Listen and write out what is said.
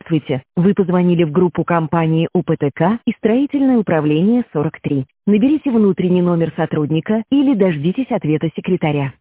Здравствуйте. Вы позвонили в группу компании УПТК и строительное управление 43. Наберите внутренний номер сотрудника или дождитесь ответа секретаря.